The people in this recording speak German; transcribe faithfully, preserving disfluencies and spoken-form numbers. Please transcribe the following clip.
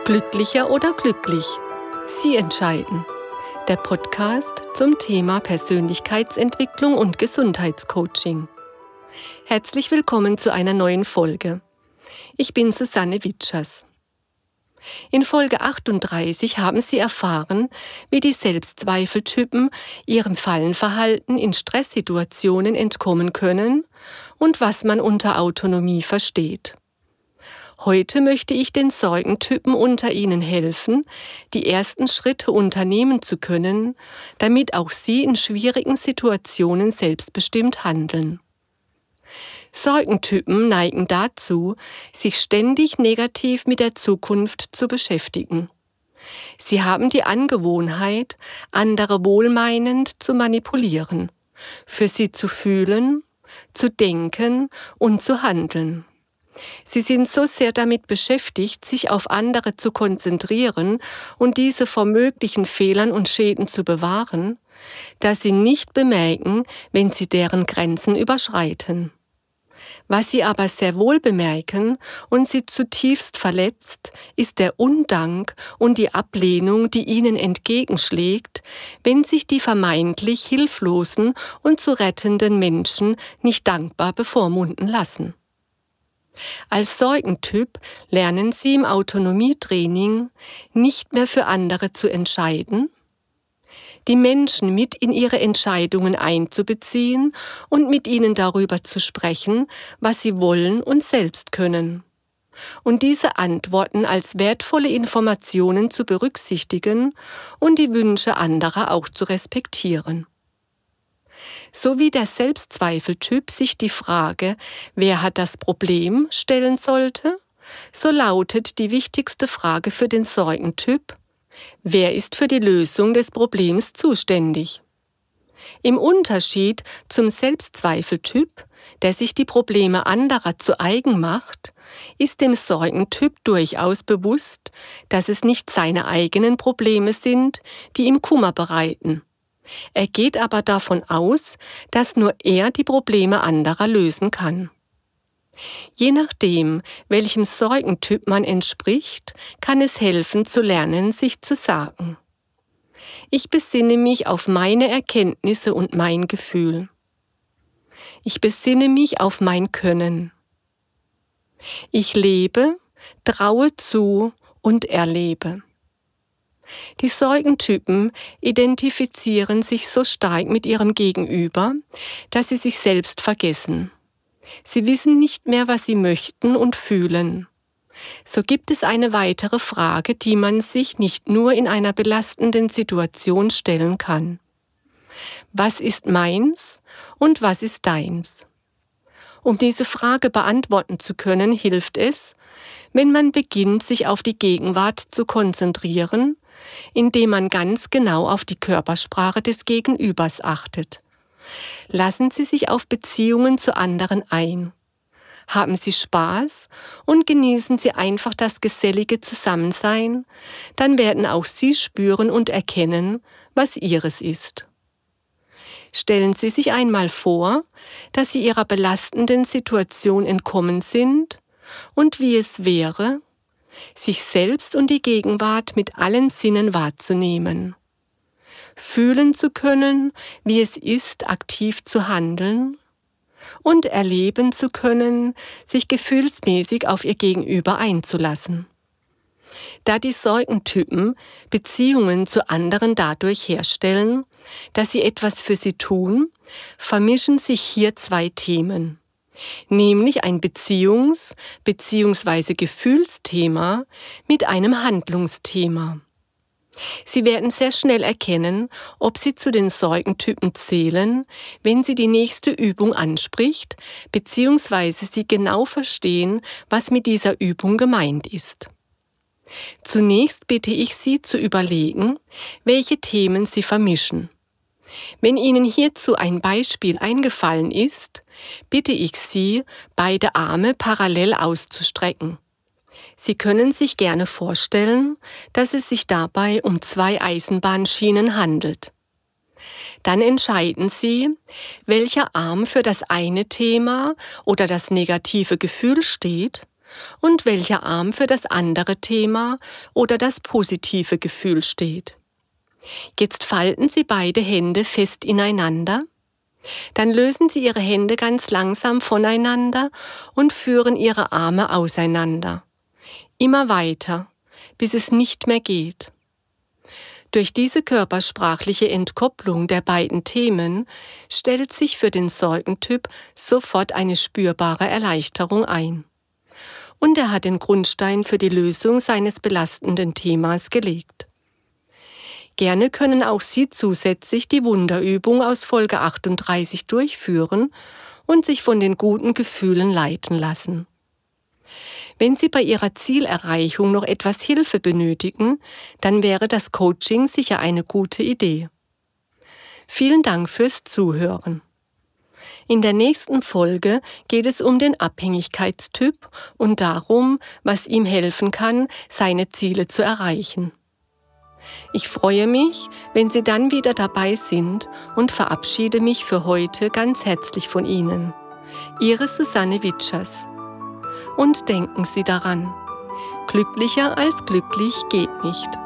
Glücklicher oder glücklich? Sie entscheiden. Der Podcast zum Thema Persönlichkeitsentwicklung und Gesundheitscoaching. Herzlich willkommen zu einer neuen Folge. Ich bin Susanne Witschers. In Folge achtunddreißig haben Sie erfahren, wie die Selbstzweifeltypen ihrem Fallenverhalten in Stresssituationen entkommen können und was man unter Autonomie versteht. Heute möchte ich den Sorgentypen unter Ihnen helfen, die ersten Schritte unternehmen zu können, damit auch Sie in schwierigen Situationen selbstbestimmt handeln. Sorgentypen neigen dazu, sich ständig negativ mit der Zukunft zu beschäftigen. Sie haben die Angewohnheit, andere wohlmeinend zu manipulieren, für sie zu fühlen, zu denken und zu handeln. Sie sind so sehr damit beschäftigt, sich auf andere zu konzentrieren und diese vor möglichen Fehlern und Schäden zu bewahren, dass sie nicht bemerken, wenn sie deren Grenzen überschreiten. Was sie aber sehr wohl bemerken und sie zutiefst verletzt, ist der Undank und die Ablehnung, die ihnen entgegenschlägt, wenn sich die vermeintlich hilflosen und zu rettenden Menschen nicht dankbar bevormunden lassen. Als Sorgentyp lernen Sie im Autonomietraining, nicht mehr für andere zu entscheiden, die Menschen mit in ihre Entscheidungen einzubeziehen und mit ihnen darüber zu sprechen, was sie wollen und selbst können. Und diese Antworten als wertvolle Informationen zu berücksichtigen und die Wünsche anderer auch zu respektieren. So wie der Selbstzweifeltyp sich die Frage, wer hat das Problem, stellen sollte, so lautet die wichtigste Frage für den Sorgentyp: Wer ist für die Lösung des Problems zuständig? Im Unterschied zum Selbstzweifeltyp, der sich die Probleme anderer zu eigen macht, ist dem Sorgentyp durchaus bewusst, dass es nicht seine eigenen Probleme sind, die ihm Kummer bereiten. Er geht aber davon aus, dass nur er die Probleme anderer lösen kann. Je nachdem, welchem Sorgentyp man entspricht, kann es helfen zu lernen, sich zu sagen: Ich besinne mich auf meine Erkenntnisse und mein Gefühl. Ich besinne mich auf mein Können. Ich lebe, traue zu und erlebe. Die Sorgentypen identifizieren sich so stark mit ihrem Gegenüber, dass sie sich selbst vergessen. Sie wissen nicht mehr, was sie möchten und fühlen. So gibt es eine weitere Frage, die man sich nicht nur in einer belastenden Situation stellen kann. Was ist meins und was ist deins? Um diese Frage beantworten zu können, hilft es, wenn man beginnt, sich auf die Gegenwart zu konzentrieren, indem man ganz genau auf die Körpersprache des Gegenübers achtet. Lassen Sie sich auf Beziehungen zu anderen ein. Haben Sie Spaß und genießen Sie einfach das gesellige Zusammensein, dann werden auch Sie spüren und erkennen, was Ihres ist. Stellen Sie sich einmal vor, dass Sie Ihrer belastenden Situation entkommen sind und wie es wäre, sich selbst und die Gegenwart mit allen Sinnen wahrzunehmen, fühlen zu können, wie es ist, aktiv zu handeln und erleben zu können, sich gefühlsmäßig auf ihr Gegenüber einzulassen. Da die Sorgentypen Beziehungen zu anderen dadurch herstellen, dass sie etwas für sie tun, vermischen sich hier zwei Themen. Nämlich ein Beziehungs- bzw. Gefühlsthema mit einem Handlungsthema. Sie werden sehr schnell erkennen, ob Sie zu den Sorgentypen zählen, wenn Sie die nächste Übung anspricht, bzw. Sie genau verstehen, was mit dieser Übung gemeint ist. Zunächst bitte ich Sie zu überlegen, welche Themen Sie vermischen. Wenn Ihnen hierzu ein Beispiel eingefallen ist, bitte ich Sie, beide Arme parallel auszustrecken. Sie können sich gerne vorstellen, dass es sich dabei um zwei Eisenbahnschienen handelt. Dann entscheiden Sie, welcher Arm für das eine Thema oder das negative Gefühl steht und welcher Arm für das andere Thema oder das positive Gefühl steht. Jetzt falten Sie beide Hände fest ineinander. Dann lösen Sie Ihre Hände ganz langsam voneinander und führen Ihre Arme auseinander. Immer weiter, bis es nicht mehr geht. Durch diese körpersprachliche Entkopplung der beiden Themen stellt sich für den Sorgentyp sofort eine spürbare Erleichterung ein. Und er hat den Grundstein für die Lösung seines belastenden Themas gelegt. Gerne können auch Sie zusätzlich die Wunderübung aus Folge achtunddreißig durchführen und sich von den guten Gefühlen leiten lassen. Wenn Sie bei Ihrer Zielerreichung noch etwas Hilfe benötigen, dann wäre das Coaching sicher eine gute Idee. Vielen Dank fürs Zuhören. In der nächsten Folge geht es um den Abhängigkeitstyp und darum, was ihm helfen kann, seine Ziele zu erreichen. Ich freue mich, wenn Sie dann wieder dabei sind und verabschiede mich für heute ganz herzlich von Ihnen. Ihre Susanne Witschers. Und denken Sie daran, glücklicher als glücklich geht nicht.